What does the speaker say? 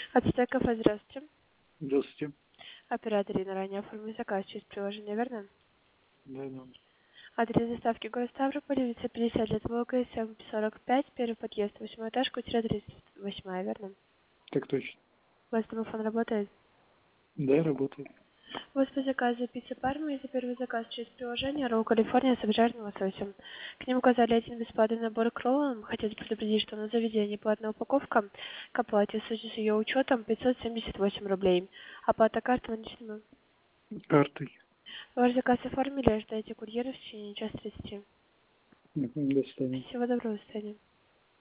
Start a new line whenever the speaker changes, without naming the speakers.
Ацтек кафе, здравствуйте.
Здравствуйте.
Оператор Инна, ранее оформил заказ через приложение, верно?
Да.
Адрес доставки город Ставрополь, улица 50 лет ВКСМ 45, первый подъезд, 8 этаж, квартира 38, верно?
Так точно.
У вас телефон работает?
Да, работает.
У вас по заказу пицца Парма, это первый заказ через приложение, ролл Калифорния с обжаренным лососем. К нему указали один бесплатный набор к роллам. Хотите предупредить, что на заведение платная упаковка к оплате в связи с ее учетом 578 рублей. Оплата карты наличными.
Картой.
Ваш заказ оформили, ждайте курьера в течение часа 30.
До свидания.
Всего доброго, до свидания.